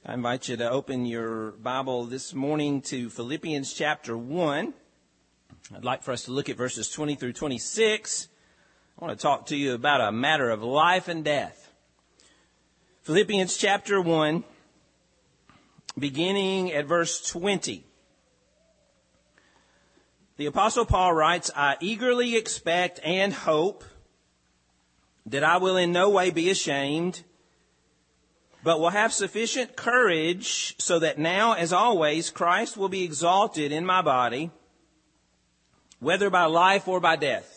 I invite you to open your Bible this morning to Philippians chapter 1. I'd like for us to look at verses 20 through 26. I want to talk to you about a matter of life and death. Philippians chapter 1, beginning at verse 20. The Apostle Paul writes, I eagerly expect and hope that I will in no way be ashamed, but will have sufficient courage so that now, as always, Christ will be exalted in my body, whether by life or by death.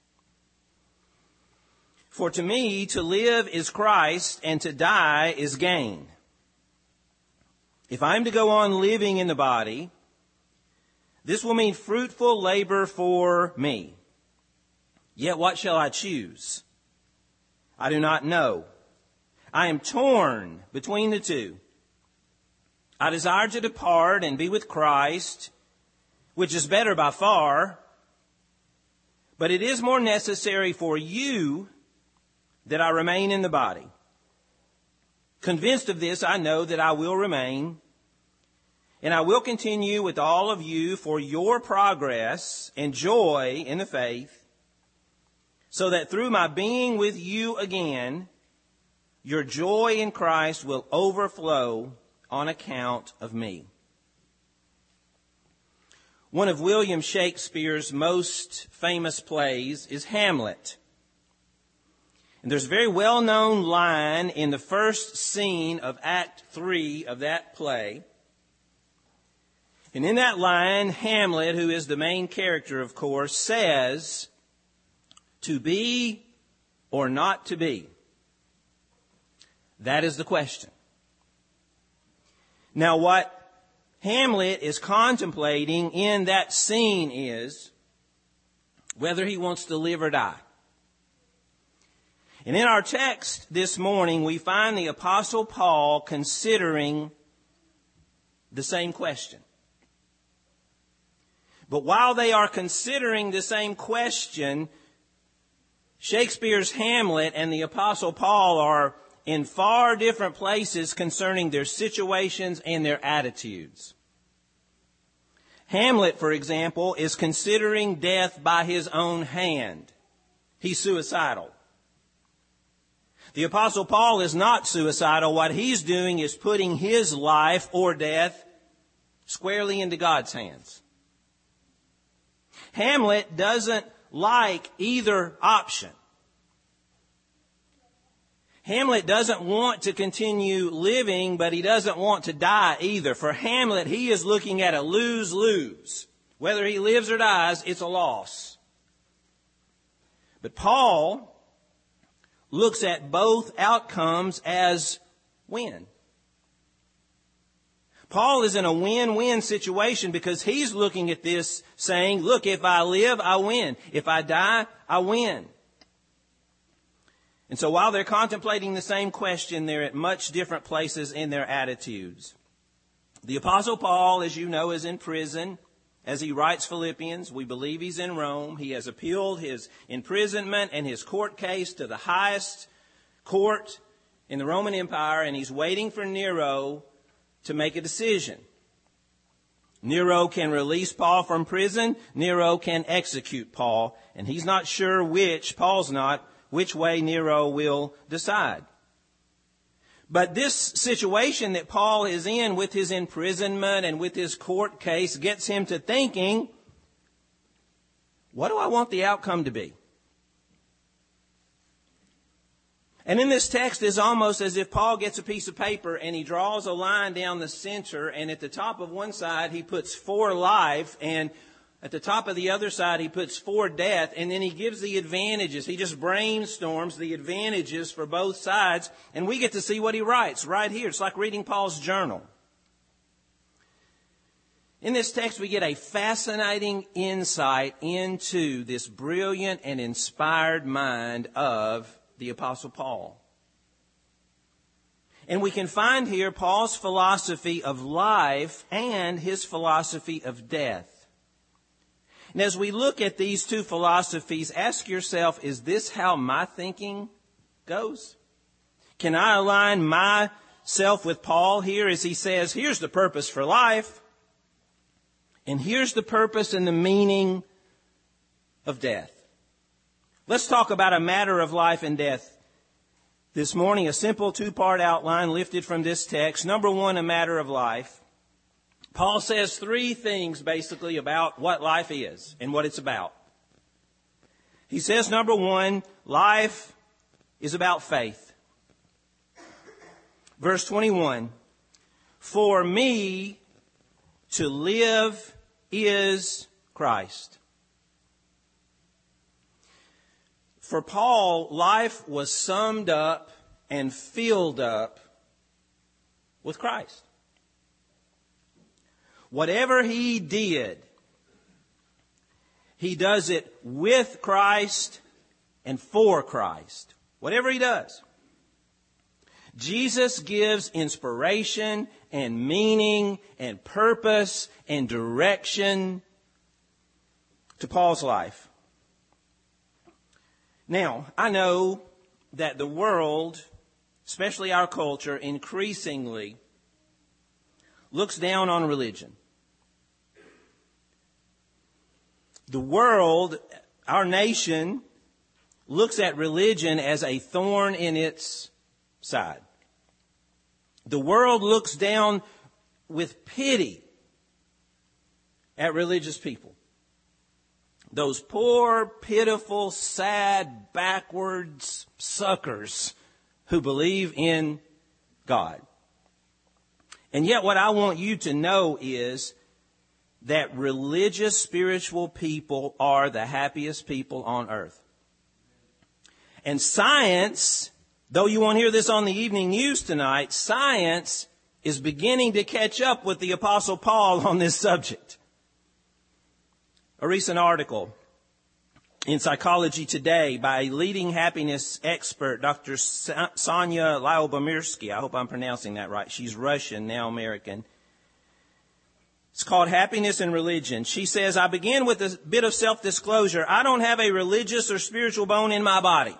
For to me, to live is Christ, and to die is gain. If I am to go on living in the body, this will mean fruitful labor for me. Yet what shall I choose? I do not know. I am torn between the two. I desire to depart and be with Christ, which is better by far. But it is more necessary for you that I remain in the body. Convinced of this, I know that I will remain, and I will continue with all of you for your progress and joy in the faith, so that through my being with you again, your joy in Christ will overflow on account of me. One of William Shakespeare's most famous plays is Hamlet. And there's a very well-known line in the first scene of Act 3 of that play. And in that line, Hamlet, who is the main character, of course, says, "To be or not to be? That is the question." Now, what Hamlet is contemplating in that scene is whether he wants to live or die. And in our text this morning, we find the Apostle Paul considering the same question. But while they are considering the same question, Shakespeare's Hamlet and the Apostle Paul are in far different places concerning their situations and their attitudes. Hamlet, for example, is considering death by his own hand. He's suicidal. The Apostle Paul is not suicidal. What he's doing is putting his life or death squarely into God's hands. Hamlet doesn't like either option. Hamlet doesn't want to continue living, but he doesn't want to die either. For Hamlet, he is looking at a lose-lose. Whether he lives or dies, it's a loss. But Paul looks at both outcomes as win. Paul is in a win-win situation because he's looking at this saying, look, if I live, I win. If I die, I win. And so while they're contemplating the same question, they're at much different places in their attitudes. The Apostle Paul, as you know, is in prison as he writes Philippians. We believe he's in Rome. He has appealed his imprisonment and his court case to the highest court in the Roman Empire, and he's waiting for Nero to make a decision. Nero can release Paul from prison. Nero can execute Paul. And he's not sure Paul's not, which way Nero will decide. But this situation that Paul is in with his imprisonment and with his court case gets him to thinking, what do I want the outcome to be? And in this text, it's almost as if Paul gets a piece of paper and he draws a line down the center, and at the top of one side he puts for life, and at the top of the other side he puts for death, and then he gives the advantages. He just brainstorms the advantages for both sides, and we get to see what he writes right here. It's like reading Paul's journal. In this text, we get a fascinating insight into this brilliant and inspired mind of the Apostle Paul. And we can find here Paul's philosophy of life and his philosophy of death. And as we look at these two philosophies, ask yourself, is this how my thinking goes? Can I align my himself with Paul here as he says, here's the purpose for life, and here's the purpose and the meaning of death. Let's talk about a matter of life and death this morning, a simple two-part outline lifted from this text. Number one, a matter of life. Paul says three things basically about what life is and what it's about. He says, number one, life is about faith. Verse 21, for me to live is Christ. For Paul, life was summed up and filled up with Christ. Whatever he did, he does it with Christ and for Christ. Whatever he does. Jesus gives inspiration and meaning and purpose and direction to Paul's life. Now, I know that the world, especially our culture, increasingly looks down on religion. The world, our nation, looks at religion as a thorn in its side. The world looks down with pity at religious people. Those poor, pitiful, sad, backwards suckers who believe in God. And yet what I want you to know is that religious, spiritual people are the happiest people on earth. And science, though you won't hear this on the evening news tonight, science is beginning to catch up with the Apostle Paul on this subject. A recent article in Psychology Today by a leading happiness expert, Dr. Sonia Lyubomirsky. I hope I'm pronouncing that right. She's Russian, now American. It's called Happiness and Religion. She says, I begin with a bit of self-disclosure. I don't have a religious or spiritual bone in my body.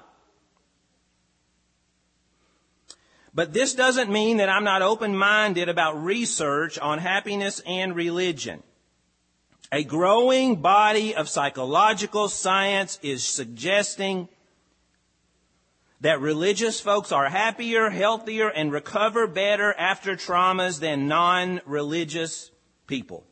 But this doesn't mean that I'm not open-minded about research on happiness and religion. A growing body of psychological science is suggesting that religious folks are happier, healthier, and recover better after traumas than non-religious people.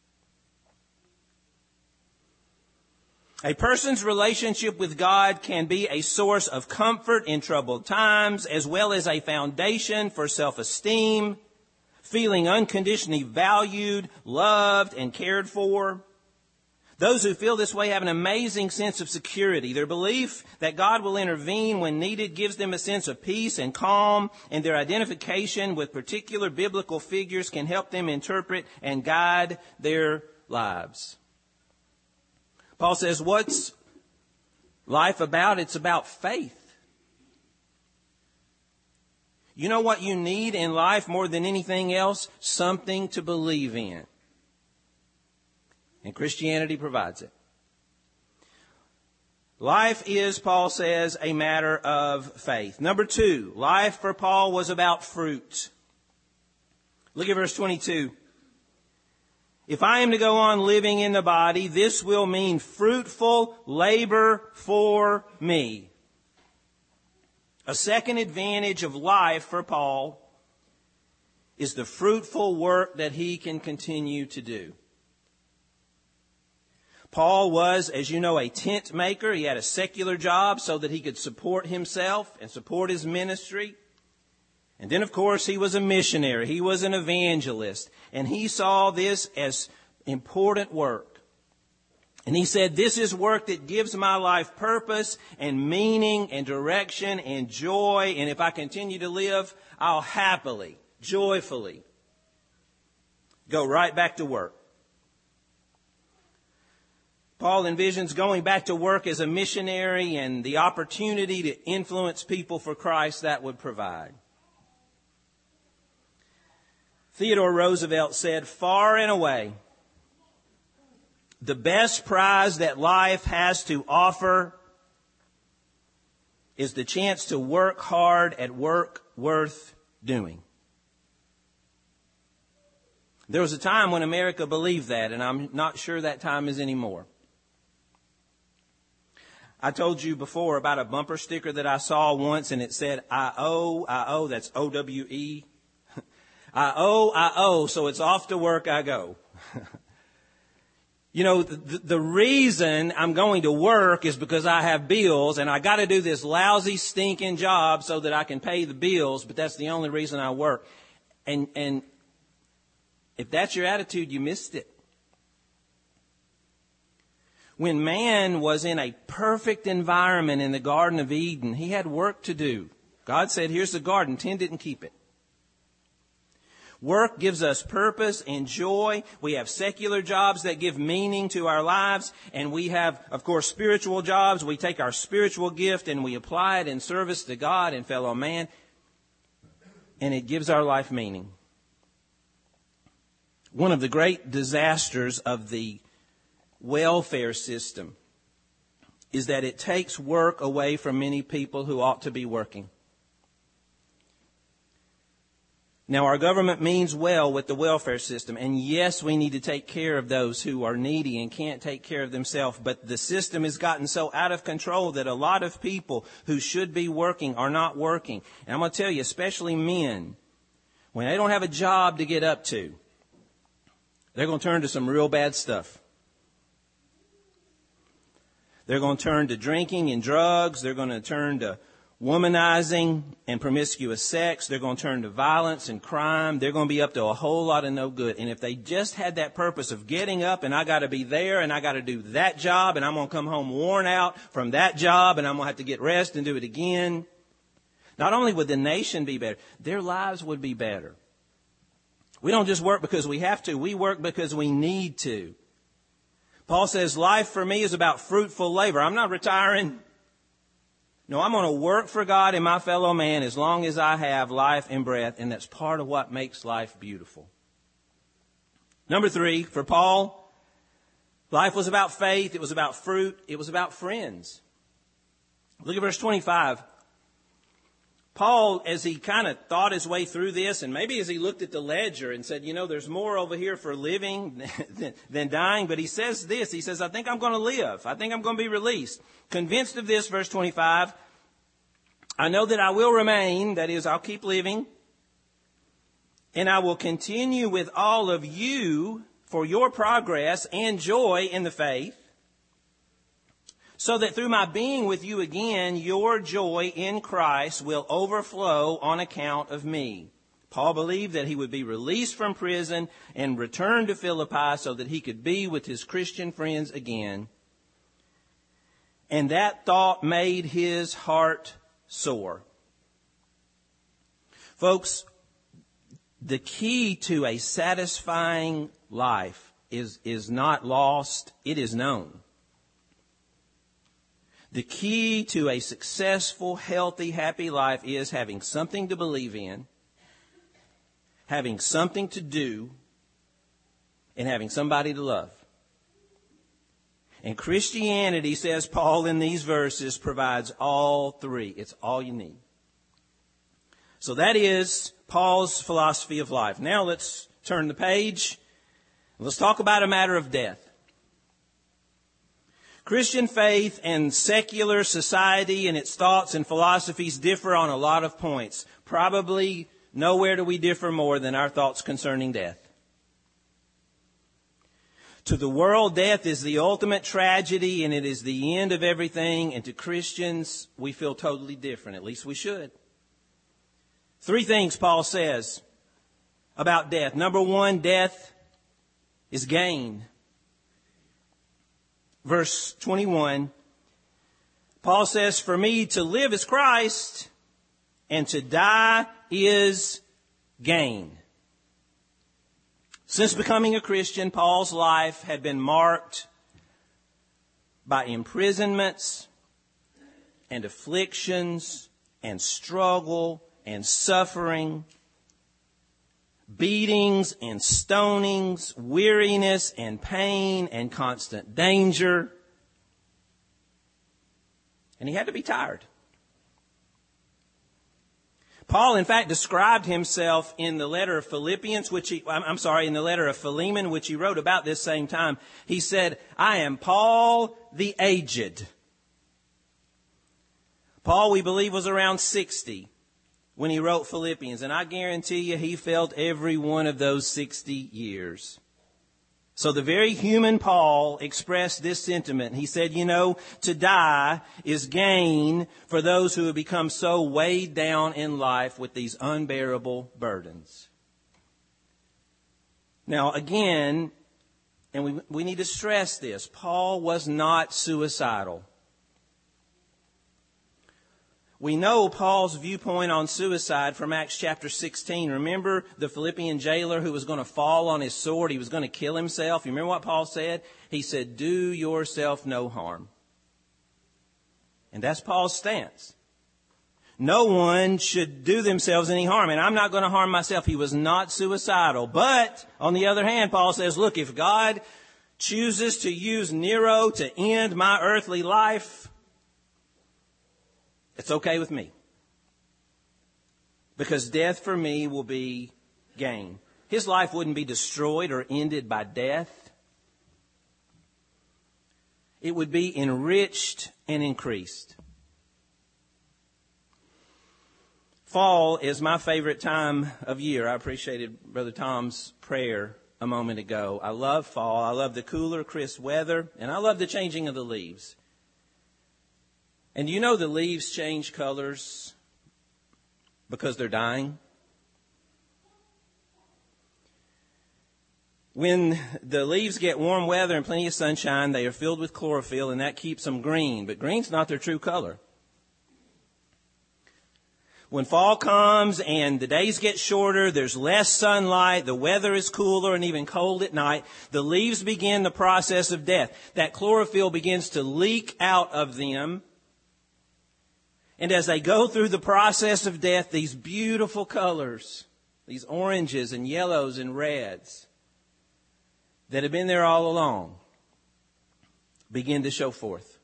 A person's relationship with God can be a source of comfort in troubled times, as well as a foundation for self-esteem, feeling unconditionally valued, loved, and cared for. Those who feel this way have an amazing sense of security. Their belief that God will intervene when needed gives them a sense of peace and calm, and their identification with particular biblical figures can help them interpret and guide their lives. Paul says, what's life about? It's about faith. You know what you need in life more than anything else? Something to believe in. And Christianity provides it. Life is, Paul says, a matter of faith. Number two, life for Paul was about fruit. Look at verse 22. If I am to go on living in the body, this will mean fruitful labor for me. A second advantage of life for Paul is the fruitful work that he can continue to do. Paul was, as you know, a tent maker. He had a secular job so that he could support himself and support his ministry. And then, of course, he was a missionary. He was an evangelist. And he saw this as important work. And he said, this is work that gives my life purpose and meaning and direction and joy. And if I continue to live, I'll happily, joyfully go right back to work. Paul envisions going back to work as a missionary and the opportunity to influence people for Christ that would provide. Theodore Roosevelt said, far and away, the best prize that life has to offer is the chance to work hard at work worth doing. There was a time when America believed that, and I'm not sure that time is anymore. I told you before about a bumper sticker that I saw once, and it said, I owe, that's O-W-E. I owe, so it's off to work I go. You know, the reason I'm going to work is because I have bills, and I got to do this lousy, stinking job so that I can pay the bills, but that's the only reason I work. And if that's your attitude, you missed it. When man was in a perfect environment in the Garden of Eden, he had work to do. God said, here's the garden, tend it and keep it. Work gives us purpose and joy. We have secular jobs that give meaning to our lives. And we have, of course, spiritual jobs. We take our spiritual gift and we apply it in service to God and fellow man. And it gives our life meaning. One of the great disasters of the welfare system is that it takes work away from many people who ought to be working. Now, our government means well with the welfare system, and yes, we need to take care of those who are needy and can't take care of themselves, but the system has gotten so out of control that a lot of people who should be working are not working. And I'm going to tell you, especially men, when they don't have a job to get up to, they're going to turn to some real bad stuff. They're going to turn to drinking and drugs. They're going to turn to womanizing and promiscuous sex. They're going to turn to violence and crime. They're going to be up to a whole lot of no good. And if they just had that purpose of getting up and I got to be there and I got to do that job and I'm going to come home worn out from that job and I'm going to have to get rest and do it again, not only would the nation be better, their lives would be better. We don't just work because we have to. We work because we need to. Paul says, life for me is about fruitful labor. I'm not retiring. No, I'm going to work for God and my fellow man as long as I have life and breath, and that's part of what makes life beautiful. Number 3, for Paul, life was about faith, it was about fruit, it was about friends. Look at verse 25. Paul, as he kind of thought his way through this, and maybe as he looked at the ledger and said, you know, there's more over here for living than dying, but he says this, he says, I think I'm going to live. I think I'm going to be released. Convinced of this, verse 25, I know that I will remain, that is, I'll keep living, and I will continue with all of you for your progress and joy in the faith, so that through my being with you again, your joy in Christ will overflow on account of me. Paul believed that he would be released from prison and return to Philippi so that he could be with his Christian friends again. And that thought made his heart sore. Folks, the key to a satisfying life is not lost, it is known. The key to a successful, healthy, happy life is having something to believe in, having something to do, and having somebody to love. And Christianity, says Paul in these verses, provides all 3. It's all you need. So that is Paul's philosophy of life. Now let's turn the page. Let's talk about a matter of death. Christian faith and secular society and its thoughts and philosophies differ on a lot of points. Probably nowhere do we differ more than our thoughts concerning death. To the world, death is the ultimate tragedy and it is the end of everything. And to Christians, we feel totally different. At least we should. 3 things Paul says about death. Number 1, death is gain. Verse 21, Paul says, for me to live is Christ and to die is gain. Since becoming a Christian, Paul's life had been marked by imprisonments and afflictions and struggle and suffering, beatings and stonings, weariness and pain and constant danger. And he had to be tired. Paul, in fact, described himself in the letter of Philippians, in the letter of Philemon, which he wrote about this same time. He said, I am Paul the aged. Paul, we believe, was around 60 when he wrote Philippians, and I guarantee you he felt every one of those 60 years. So the very human Paul expressed this sentiment. He said, to die is gain for those who have become so weighed down in life with these unbearable burdens. Now, again, and we need to stress this, Paul was not suicidal. We know Paul's viewpoint on suicide from Acts chapter 16. Remember the Philippian jailer who was going to fall on his sword? He was going to kill himself. You remember what Paul said? He said, do yourself no harm. And that's Paul's stance. No one should do themselves any harm, and I'm not going to harm myself. He was not suicidal. But, on the other hand, Paul says, look, if God chooses to use Nero to end my earthly life, it's okay with me. Because death for me will be gain. His life wouldn't be destroyed or ended by death. It would be enriched and increased. Fall is my favorite time of year. I appreciated Brother Tom's prayer a moment ago. I love fall. I love the cooler, crisp weather, and I love the changing of the leaves. And you know the leaves change colors because they're dying? When the leaves get warm weather and plenty of sunshine, they are filled with chlorophyll, and that keeps them green. But green's not their true color. When fall comes and the days get shorter, there's less sunlight, the weather is cooler and even cold at night, the leaves begin the process of death. That chlorophyll begins to leak out of them. And as they go through the process of death, these beautiful colors, these oranges and yellows and reds that have been there all along, begin to show forth.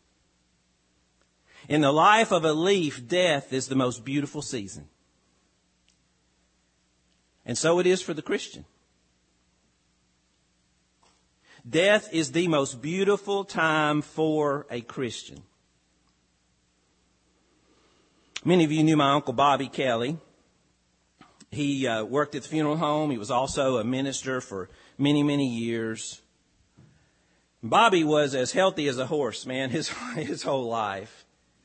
In the life of a leaf, death is the most beautiful season. And so it is for the Christian. Death is the most beautiful time for a Christian. Many of you knew my Uncle Bobby Kelly. He worked at the funeral home. He was also a minister for many, many years. Bobby was as healthy as a horse, man, his whole life.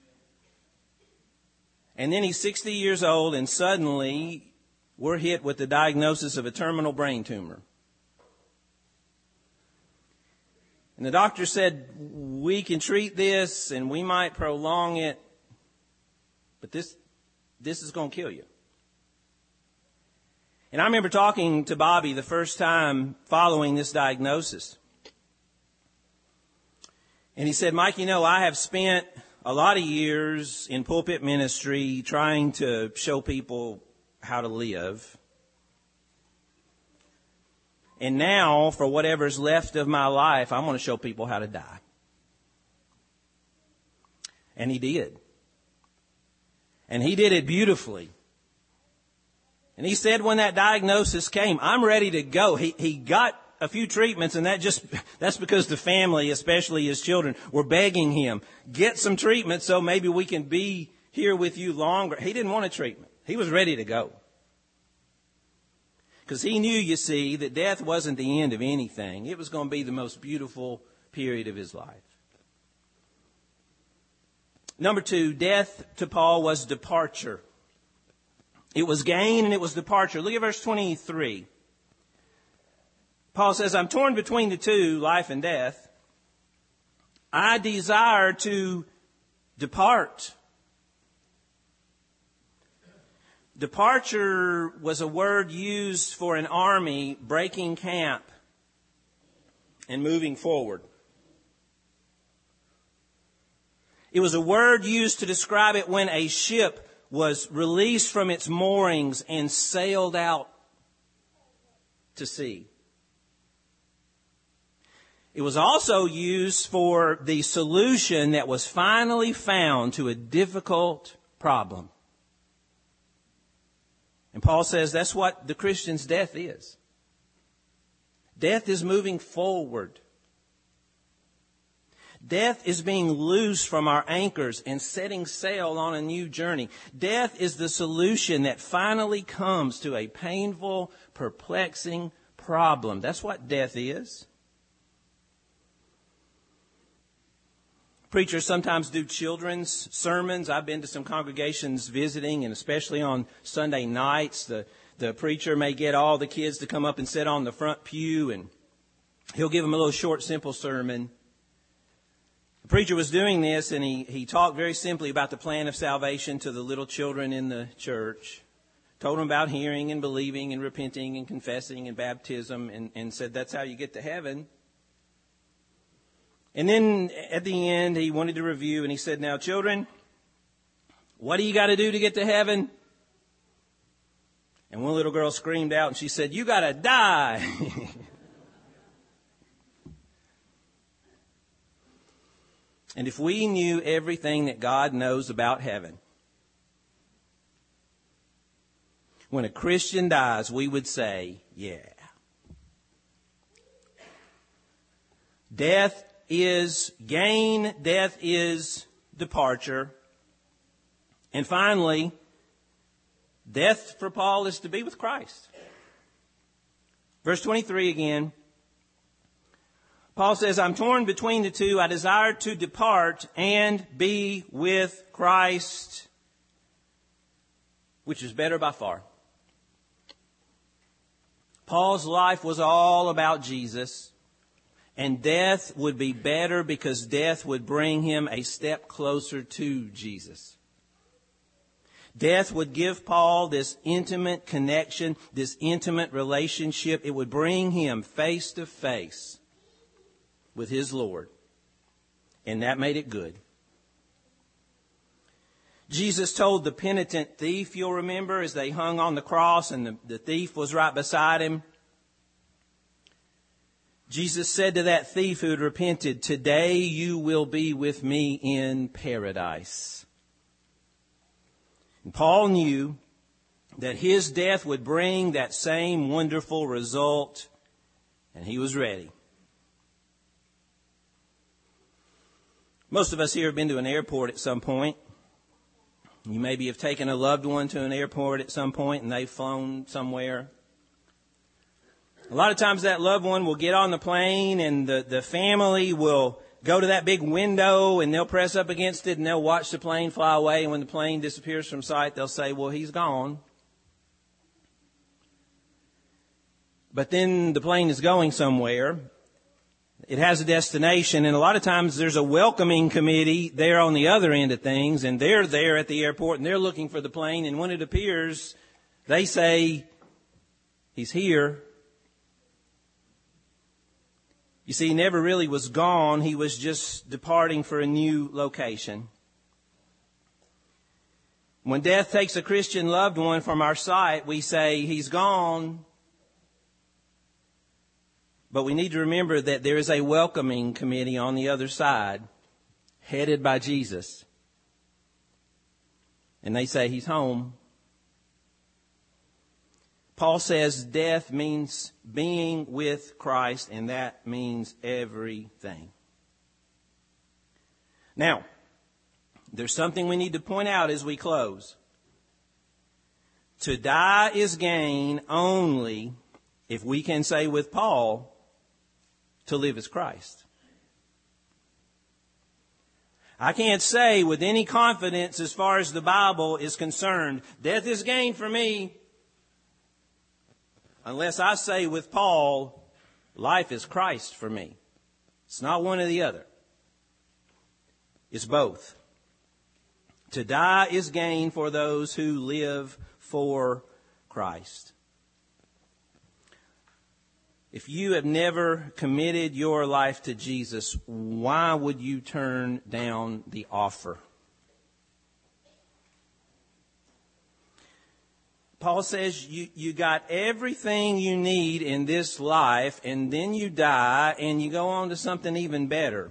And then he's 60 years old, and suddenly we're hit with the diagnosis of a terminal brain tumor. And the doctor said, we can treat this and we might prolong it, but this is going to kill you. And I remember talking to Bobby the first time following this diagnosis. And he said, Mike, I have spent a lot of years in pulpit ministry trying to show people how to live. And now, for whatever's left of my life, I'm going to show people how to die. And he did. And he did it beautifully. And he said when that diagnosis came, I'm ready to go. He got a few treatments, and that's because the family, especially his children, were begging him, get some treatment so maybe we can be here with you longer. He didn't want a treatment. He was ready to go. Because he knew, you see, that death wasn't the end of anything. It was going to be the most beautiful period of his life. Number 2, death to Paul was departure. It was gain and it was departure. Look at verse 23. Paul says, I'm torn between the two, life and death. I desire to depart. Departure was a word used for an army breaking camp and moving forward. It was a word used to describe it when a ship was released from its moorings and sailed out to sea. It was also used for the solution that was finally found to a difficult problem. And Paul says that's what the Christian's death is. Death is moving forward. Death is being loosed from our anchors and setting sail on a new journey. Death is the solution that finally comes to a painful, perplexing problem. That's what death is. Preachers sometimes do children's sermons. I've been to some congregations visiting, and especially on Sunday nights, the preacher may get all the kids to come up and sit on the front pew, and he'll give them a little short, simple sermon. The preacher was doing this, and he talked very simply about the plan of salvation to the little children in the church. Told them about hearing and believing and repenting and confessing and baptism, and said that's how you get to heaven. And then at the end, he wanted to review, and he said, now, children, what do you got to do to get to heaven? And one little girl screamed out, and she said, you got to die. And if we knew everything that God knows about heaven, when a Christian dies, we would say, yeah. Death is gain. Death is departure. And finally, death for Paul is to be with Christ. Verse 23 again. Paul says, I'm torn between the two. I desire to depart and be with Christ, which is better by far. Paul's life was all about Jesus. And death would be better because death would bring him a step closer to Jesus. Death would give Paul this intimate connection, this intimate relationship. It would bring him face to face with his Lord. And that made it good. Jesus told the penitent thief, you'll remember, as they hung on the cross and the thief was right beside him. Jesus said to that thief who had repented, today you will be with me in paradise. And Paul knew that his death would bring that same wonderful result, and he was ready. Most of us here have been to an airport at some point. You maybe have taken a loved one to an airport at some point and they've flown somewhere. A lot of times that loved one will get on the plane and the family will go to that big window and they'll press up against it and they'll watch the plane fly away. And when the plane disappears from sight, they'll say, well, he's gone. But then the plane is going somewhere. It has a destination, and a lot of times there's a welcoming committee there on the other end of things, and they're there at the airport and they're looking for the plane, and when it appears, they say, he's here. You see, he never really was gone. He was just departing for a new location. When death takes a Christian loved one from our sight, we say, he's gone. But we need to remember that there is a welcoming committee on the other side, headed by Jesus. And they say, he's home. Paul says death means being with Christ, and that means everything. Now, there's something we need to point out as we close. To die is gain only if we can say with Paul, to live is Christ. I can't say with any confidence as far as the Bible is concerned, death is gain for me, unless I say with Paul, life is Christ for me. It's not one or the other. It's both. To die is gain for those who live for Christ. If you have never committed your life to Jesus, why would you turn down the offer? Paul says you got everything you need in this life, and then you die and you go on to something even better.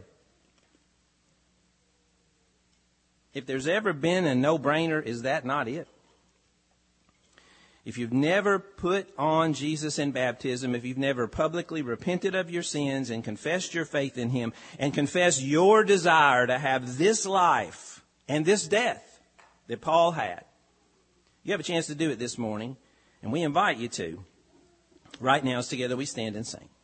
If there's ever been a no-brainer, is that not it? if you've never put on Jesus in baptism, if you've never publicly repented of your sins and confessed your faith in him and confessed your desire to have this life and this death that Paul had, you have a chance to do it this morning, and we invite you to. Right now, as together we stand and sing.